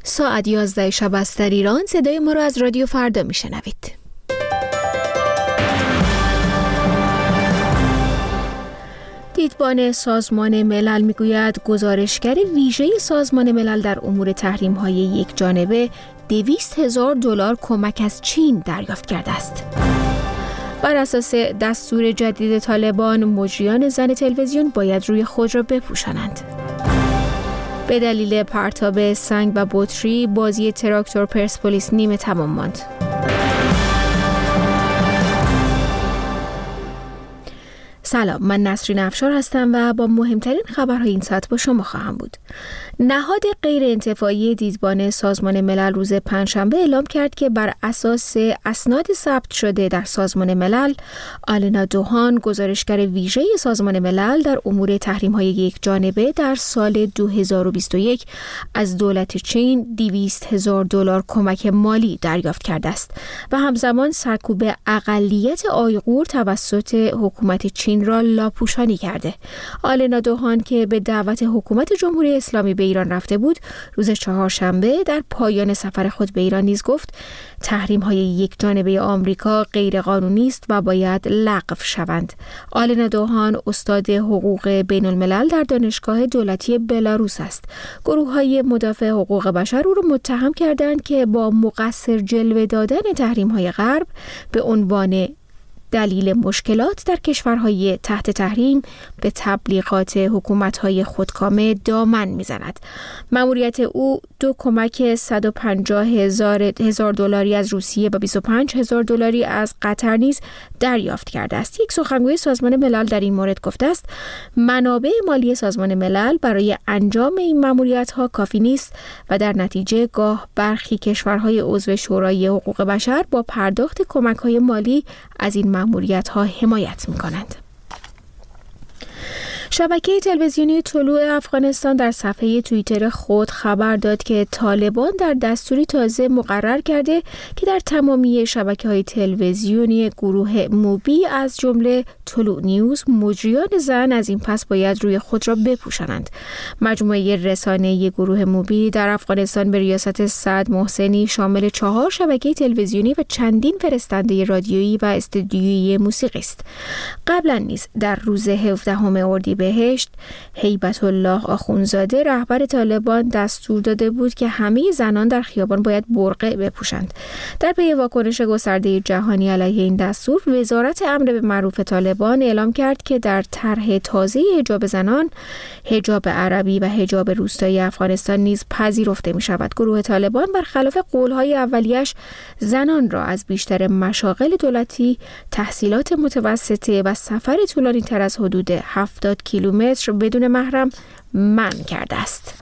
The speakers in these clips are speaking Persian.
ساعت 11 شب است در ایران. صدای ما را از رادیو فردا میشنوید. دیدبان سازمان ملل میگوید گزارشگر ویژه سازمان ملل در امور تحریم‌های یک جانبه $200,000 کمک از چین دریافت کرده است. بر اساس دستور جدید طالبان، مجریان زن تلویزیون باید روی خود را بپوشانند. به دلیل پرتاب سنگ و بطری، بازی تراکتور پرسپولیس نیمه تمام ماند. سلام، من نسرین افشار هستم و با مهمترین خبرهای این ساعت با شما خواهم بود. نهاد غیر انتفاعی دیدبان سازمان ملل روز پنجشنبه اعلام کرد که بر اساس اسناد ثبت شده در سازمان ملل، آلنا دوهان، گزارشگر ویژه سازمان ملل در امور تحریم‌های یک جانبه، در سال 2021 از دولت چین $200,000 کمک مالی دریافت کرده است و همزمان سرکوب اقلیت آیغور توسط حکومت چین را لاپوشانی کرده. آلنا دوهان که به دعوت حکومت جمهوری اسلامی به ایران رفته بود، روز چهارشنبه در پایان سفر خود به ایران نیز گفت تحریم‌های یک جانبه آمریکا غیرقانونی است و باید لغو شوند. آلنا دوهان استاد حقوق بین الملل در دانشگاه دولتی بلاروس است. گروه‌های مدافع حقوق بشر او را متهم کردند که با مقصر جلوه دادن تحریم‌های غرب به عنوان دلیل مشکلات در کشورهای تحت تحریم به تبلیغات حکومت‌های خودکامه دامن می‌زند. مأموریت او دو کمک $150,000 از روسیه و $25,000 از قطر نیز دریافت کرده است. یک سخنگوی سازمان ملل در این مورد گفته است منابع مالی سازمان ملل برای انجام این مأموریت‌ها کافی نیست و در نتیجه گاه برخی کشورهای عضو شورای حقوق بشر با پرداخت کمک‌های مالی از این مأموریت‌ها حمایت می‌کنند. شبکه تلویزیونی طلوع افغانستان در صفحه توییتر خود خبر داد که طالبان در دستوری تازه مقرر کرده که در تمامی شبکه‌های تلویزیونی گروه موبی از جمله طلوع نیوز، مجریان زن از این پس باید روی خود را بپوشانند. مجموعه رسانه‌ای گروه موبی در افغانستان به ریاست سعد محسنی شامل 4 شبکه تلویزیونی و چندین فرستنده رادیویی و استودیویی موسیقی است. قبلا نیز در روز 17 اردیبهشت هیبت الله آخونزاده رهبر طالبان دستور داده بود که همه زنان در خیابان باید برقع بپوشند. در پی واکنش گسترده جهانی علیه این دستور، وزارت امر به معروف طالبان اعلام کرد که در طرح تازه حجاب زنان، حجاب عربی و حجاب روستایی افغانستان نیز پذیرفته می شود. گروه طالبان برخلاف قولهای اولیش زنان را از بیشتر مشاغل دولتی، تحصیلات متوسطه و سفر طولانی تر از حدود 70 کیلومتر بدون محرم منع کرده است.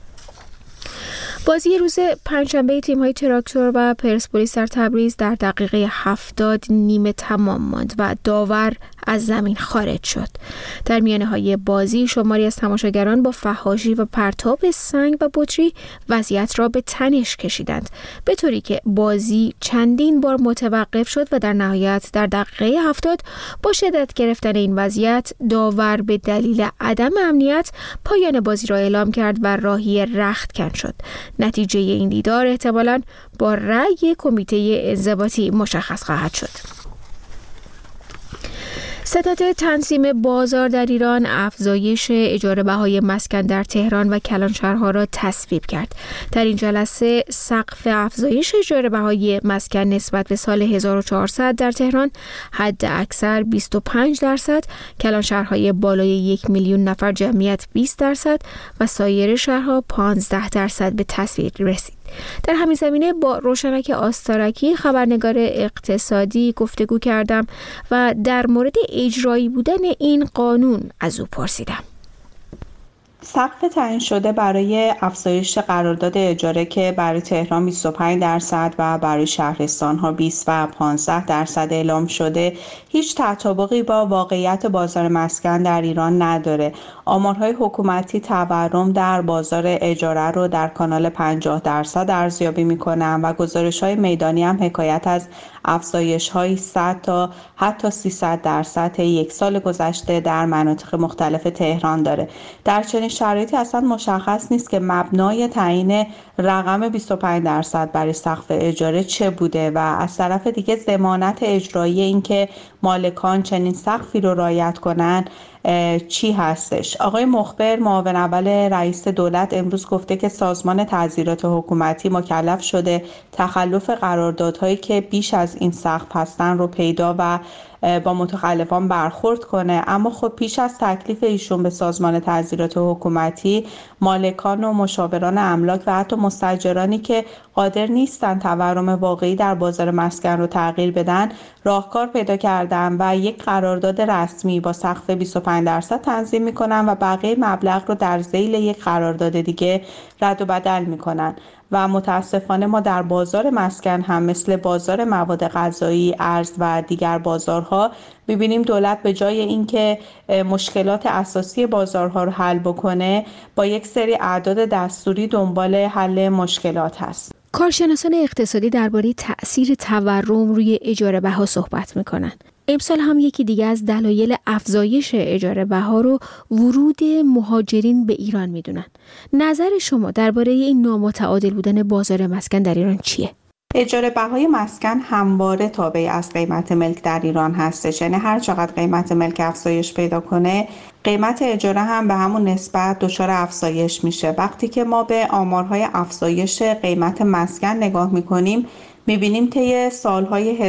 بازی روز پنجشنبه تیم‌های تراکتور و پرسپولیس در تبریز در دقیقه 70 نیمه تمام ماند و داور از زمین خارج شد. در میانه‌های بازی شماری از تماشاگران با فحاشی و پرتاب سنگ و بطری وضعیت را به تنش کشیدند، به طوری که بازی چندین بار متوقف شد و در نهایت در دقیقه 70 با شدت گرفتن این وضعیت داور به دلیل عدم امنیت پایان بازی را اعلام کرد و راهی رختکن شد. نتیجه این دیدار احتمالاً با رأی کمیته انضباطی مشخص خواهد شد. ستاد تنظیم بازار در ایران افزایش اجاره بهای مسکن در تهران و کلانشهرها را تصویب کرد. در این جلسه سقف افزایش اجاره بهای مسکن نسبت به سال 1400 در تهران حد اکثر 25%، کلانشهرهای بالای 1,000,000 نفر جمعیت 20% و سایر شهرها 15% به تصویب رسید. در همین زمینه با روشنک آستارکی خبرنگار اقتصادی گفتگو کردم و در مورد اجرایی بودن این قانون از او پرسیدم. سقف تعیین شده برای افزایش قرارداد اجاره که برای تهران 25% و برای شهرستان‌ها 20 و 15% اعلام شده، هیچ تطابقی با واقعیت بازار مسکن در ایران نداره. آمارهای حکومتی تورم در بازار اجاره رو در کانال 50% ارزیابی می‌کنند و گزارش‌های میدانی هم حکایت از افزایش‌های 100 تا حتی 300% یک سال گذشته در مناطق مختلف تهران داره. در چنین شرایطی اصلا مشخص نیست که مبنای تعیین رقم 25% برای سقف اجاره چه بوده و از طرف دیگه ضمانت اجرایی این که مالکان چنین سقفی رو رعایت کنن چی هستش. آقای مخبر معاون اول رئیس دولت امروز گفته که سازمان تعزیرات حکومتی مکلف شده تخلف قراردادهایی که بیش از این سقف هستن رو پیدا و با متخلفان برخورد کنه. اما خب پیش از تکلیف ایشون به سازمان تعزیرات حکومتی، مالکان و مشاوران املاک و حتی مستاجرانی که قادر نیستن تورم واقعی در بازار مسکن رو تغییر بدن راهکار پیدا کردن و یک قرارداد رسمی با سقف 25% تنظیم میکنن و بقیه مبلغ رو در ذیل یک قرارداد دیگه رد و بدل میکنن. و متاسفانه ما در بازار مسکن هم مثل بازار مواد غذایی، ارز و دیگر بازارها می‌بینیم دولت به جای اینکه مشکلات اساسی بازارها رو حل بکنه با یک سری اعداد دستوری دنبال حل مشکلات هست. کارشناسان اقتصادی درباره تأثیر تورم روی اجاره بها صحبت میکنن. امسال هم یکی دیگه از دلایل افزایش اجاره بها رو ورود مهاجرین به ایران میدونن. نظر شما درباره این نامتعادل بودن بازار مسکن در ایران چیه؟ اجاره بهای مسکن همواره تابع از قیمت ملک در ایران هستش. یعنی هر چقدر قیمت ملک افزایش پیدا کنه، قیمت اجاره هم به همون نسبت دچار افزایش میشه. وقتی که ما به آمارهای افزایش قیمت مسکن نگاه میکنیم، میبینیم طی سالهای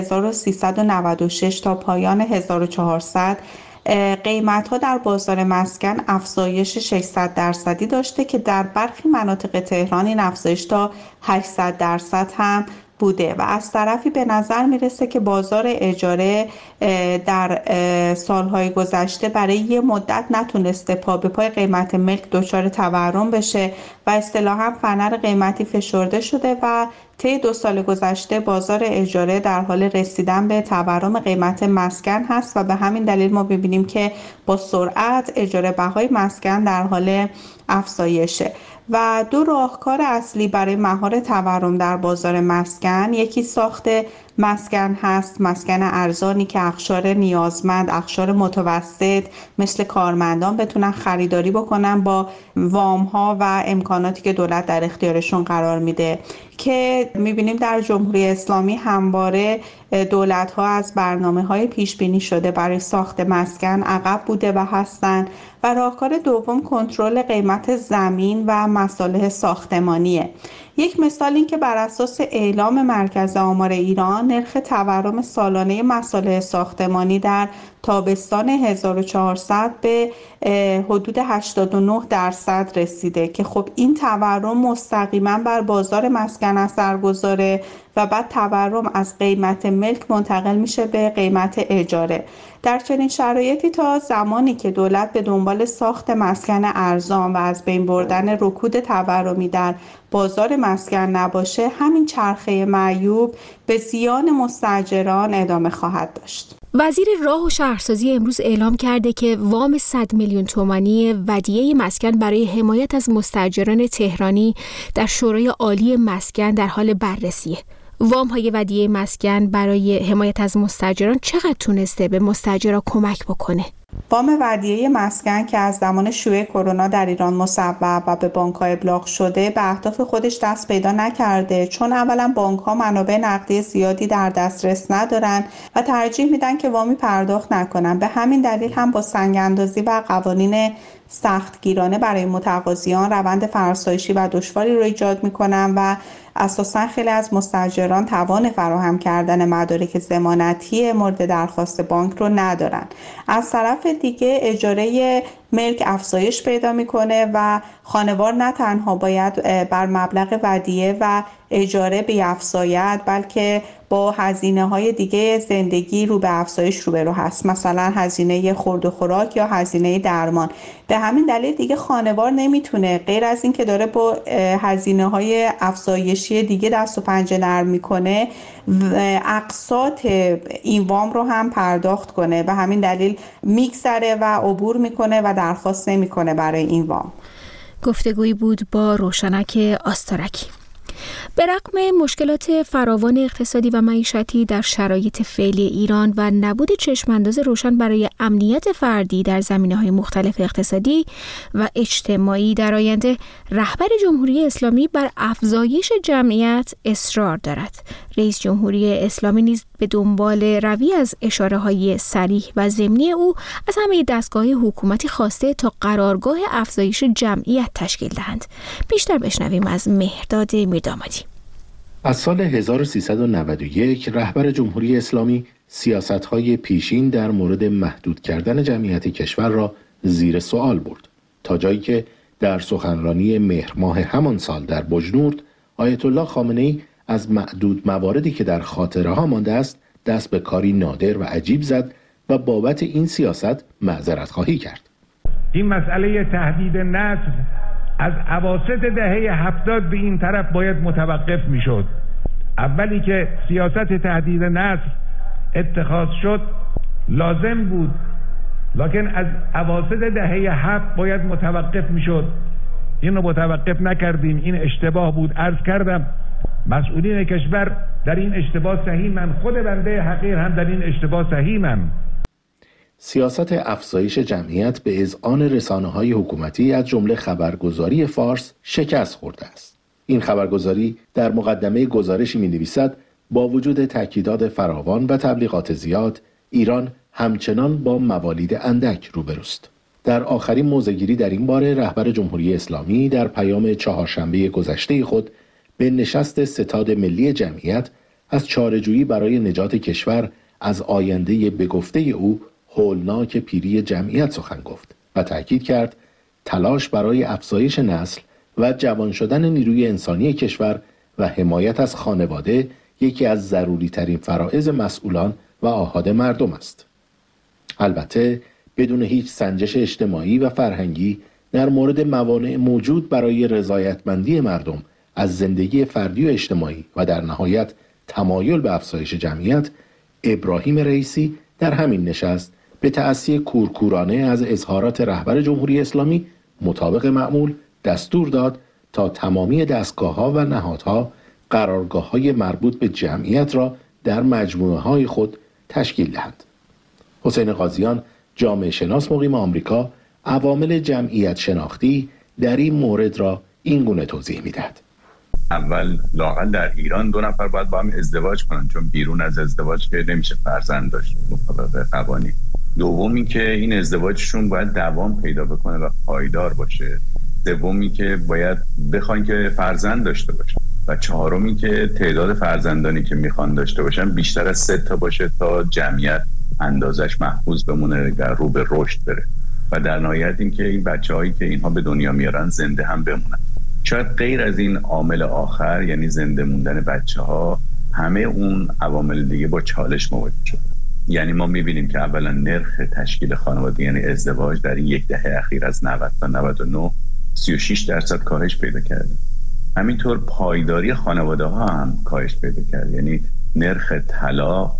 1396 تا پایان 1400 قیمت‌ها در بازار مسکن افزایش 600% داشته که در برخی مناطق تهران این افزایش تا 800% هم بوده و از طرفی به نظر میرسه که بازار اجاره در سالهای گذشته برای یه مدت نتونسته پا به پای قیمت ملک دچار تورم بشه و اصطلاحاً فنر قیمتی فشرده شده و طی 2 سال گذشته بازار اجاره در حال رسیدن به تورم قیمت مسکن هست و به همین دلیل ما ببینیم که با سرعت اجاره بهای مسکن در حال افزایشه. و 2 راهکار اصلی برای مهار تورم در بازار مسکن، یکی ساخت مسکن هست، مسکن ارزانی که اقشار نیازمند، اقشار متوسط مثل کارمندان بتونن خریداری بکنن با وام ها و امکاناتی که دولت در اختیارشون قرار میده که میبینیم در جمهوری اسلامی همواره دولت ها از برنامه های پیش بینی شده برای ساخت مسکن عقب بوده و هستن. و راهکار دوم کنترل قیمت زمین و مصالح ساختمانیه. یک مثال این که بر اساس اعلام مرکز آمار ایران نرخ تورم سالانه مصالح ساختمانی در تابستان 1400 به حدود 89% رسیده که خب این تورم مستقیما بر بازار مسکن اثر گذاره و بعد تورم از قیمت ملک منتقل میشه به قیمت اجاره. در چنین شرایطی تا زمانی که دولت به دنبال ساخت مسکن ارزان و از بین بردن رکود تورمی در بازار مسکن نباشه، همین چرخه معیوب به زیان مستاجران ادامه خواهد داشت. وزیر راه و شهرسازی امروز اعلام کرده که وام 100 میلیون تومانی ودیعه مسکن برای حمایت از مستاجران تهرانی در شورای عالی مسکن در حال بررسیه. وام‌های ودیعه مسکن برای حمایت از مستاجران چقدر تونسته به مستاجران کمک بکنه؟ وام ودیعه مسکن که از زمان شیوع کرونا در ایران مصوب و به بانک‌ها ابلاغ شده به اهداف خودش دست پیدا نکرده، چون اولا بانک‌ها منابع نقدی زیادی در دسترس ندارن و ترجیح میدن که وامی پرداخت نکنن. به همین دلیل هم با سنگ‌اندازی و قوانین سختگیرانه برای متقاضیان روند فرسایشی و دشواری رو ایجاد میکنن و اساساً خیلی از مستاجران توان فراهم کردن مدارک ضمانتی مورد درخواست بانک رو ندارن. از طرف دیگه اجاره ملک افزایش پیدا میکنه و خانوار نه تنها باید بر مبلغ ودیعه و اجاره بیفزاید، بلکه با هزینه‌های دیگه زندگی رو به افزایش روبرو هست، مثلا هزینه خورد و خوراک یا هزینه درمان. به همین دلیل دیگه خانوار نمیتونه غیر از این که داره با هزینه‌های افزایشی دیگه دست و پنجه نرم میکنه اقساط این وام رو هم پرداخت کنه. به همین دلیل میگذره و عبور میکنه و درخواست نمیکنه برای این وام. گفتگویی بود با روشنک آستارکی. به رغم مشکلات فراوان اقتصادی و معیشتی در شرایط فعلی ایران و نبود چشمانداز روشن برای امنیت فردی در زمینه‌های مختلف اقتصادی و اجتماعی در آینده، رهبر جمهوری اسلامی بر افزایش جمعیت اصرار دارد. رئیس جمهوری اسلامی نیز به دنبال روی از اشاره‌های صریح و ضمنی او از همه دستگاه حکومتی خواسته تا قرارگاه افزایش جمعیت تشکیل دهند. بیشتر بشنویم از مهرداد میردامادی. از سال 1391 رهبر جمهوری اسلامی سیاست‌های پیشین در مورد محدود کردن جمعیت کشور را زیر سوال برد، تا جایی که در سخنرانی مهر ماه همان سال در بجنورد آیت الله خامنه‌ای از معدود مواردی که در خاطره ها مانده است دست به کاری نادر و عجیب زد و بابت این سیاست معذرت خواهی کرد. این مسئله تهدید نسل از اواسط دهه 70 به این طرف باید متوقف میشد. اولی که سیاست تهدید نسل اتخاذ شد لازم بود، لکن از اواسط دهه 7 باید متوقف میشد. این رو متوقف نکردیم. این اشتباه بود. عرض کردم مسئولین کشور در این اشتباه سهیمن، خود بنده حقیر هم در این اشتباه سهیمم. سیاست افزایش جمعیت به اذعان رسانه‌های حکومتی از جمله خبرگزاری فارس شکست خورده است. این خبرگزاری در مقدمه گزارشی می‌نویسد با وجود تأکیدات فراوان و تبلیغات زیاد، ایران همچنان با موالید اندک روبروست. در آخرین موضع‌گیری در این باره رهبر جمهوری اسلامی در پیام چهارشنبه گذشته خود به نشست ستاد ملی جمعیت از چاره‌جویی برای نجات کشور از آینده به گفته او هولناک پیری جمعیت سخن گفت و تأکید کرد تلاش برای افزایش نسل و جوان شدن نیروی انسانی کشور و حمایت از خانواده یکی از ضروری ترین فرایض مسئولان و آحاد مردم است. البته بدون هیچ سنجش اجتماعی و فرهنگی در مورد موانع موجود برای رضایتمندی مردم از زندگی فردی و اجتماعی و در نهایت تمایل به افزایش جمعیت، ابراهیم رئیسی در همین نشست به تأسی کورکورانه از اظهارات رهبر جمهوری اسلامی مطابق معمول دستور داد تا تمامی دستگاه‌ها و نهادها قرارگاه‌های مربوط به جمعیت را در مجموعه‌های خود تشکیل دهند. حسین قاضیان، جامعه شناس مقیم آمریکا، عوامل جمعیت شناختی در این مورد را این گونه توضیح می‌دهد. اول لااقل در ایران 2 نفر باید با هم ازدواج کنن، چون بیرون از ازدواج که نمیشه فرزند داشت مطابق قوانین. دومی که این ازدواجشون باید دوام پیدا بکنه و پایدار باشه. سومی که باید بخواین که فرزند داشته باشن و چهارمی که تعداد فرزندانی که میخوان داشته باشن بیشتر از 3 تا باشه تا جمعیت اندازش محفوظ بمونه، در رو به رشد بره و در نهایت این که این بچه‌هایی که اینها به دنیا میارن زنده هم بمونن. شاید غیر از این عامل آخر، یعنی زنده موندن بچه‌ها، همه اون عوامل دیگه با چالش مواجه شد. یعنی ما می‌بینیم که اولا نرخ تشکیل خانواده یعنی ازدواج در این 1 دهه اخیر از 90 تا 99 36% کاهش پیدا کرده. همینطور پایداری خانواده‌ها هم کاهش پیدا کرده، یعنی نرخ طلاق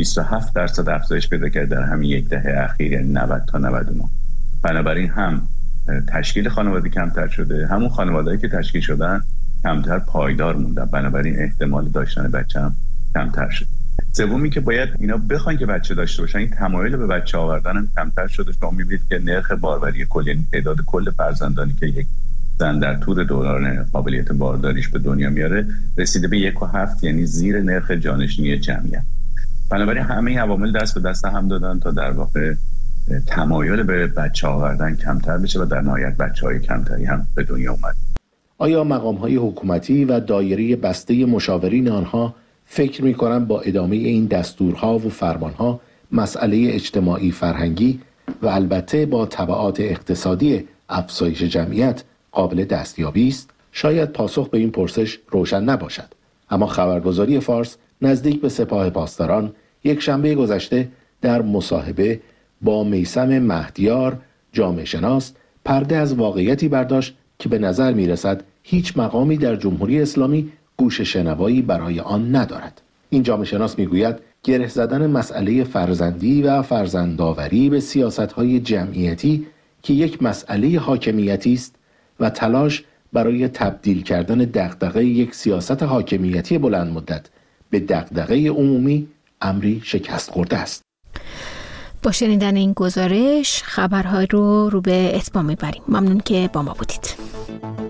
27% افزایش پیدا کرده در همین 1 دهه اخیر، یعنی 90 تا 99. بنابراین هم تشکیل خانواده کمتر شده، همون خانواده‌ای که تشکیل شدن کمتر پایدار موندن، بنابراین احتمال داشتن بچه هم کمتر شد. سومی که باید اینا بخوان که بچه داشته باشن، این تمایل به بچه آوردن هم کمتر شده. شما می‌بینید که نرخ باروری کل، یعنی تعداد کل فرزندانی که یک زن در طول دوران قابلیت بارداریش به دنیا میاره رسیده به 1.7، یعنی زیر نرخ جانشینی جمعیت. بنابراین همه این عوامل دست به دست هم دادن تا در واقع تمایل به بچه آوردن کمتر بشه و در نهایت بچه‌های کمتری هم به دنیا اومد. آیا مقام‌های حکومتی و دایره بسته مشاورین آنها فکر می‌کنند با ادامه این دستورها و فرمانها مسئله اجتماعی فرهنگی و البته با تبعات اقتصادی افزایش جمعیت قابل دستیابی است؟ شاید پاسخ به این پرسش روشن نباشد، اما خبرگزاری فارس نزدیک به سپاه پاسداران یک شنبه گذشته در مصاحبه با میثم مهدیار، جامعه شناس، پرده از واقعیتی برداشت که به نظر می‌رسد هیچ مقامی در جمهوری اسلامی گوش شنوایی برای آن ندارد. این جامعه شناس میگوید گره زدن مسئله فرزندی و فرزندآوری به سیاست‌های جمعیتی که یک مسئله حاکمیتی است و تلاش برای تبدیل کردن دغدغه یک سیاست حاکمیتی بلند مدت به دغدغه عمومی امری شکست خورده است. با شنیدن این گزارش خبرها رو به اتمام میبریم. ممنون که با ما بودید.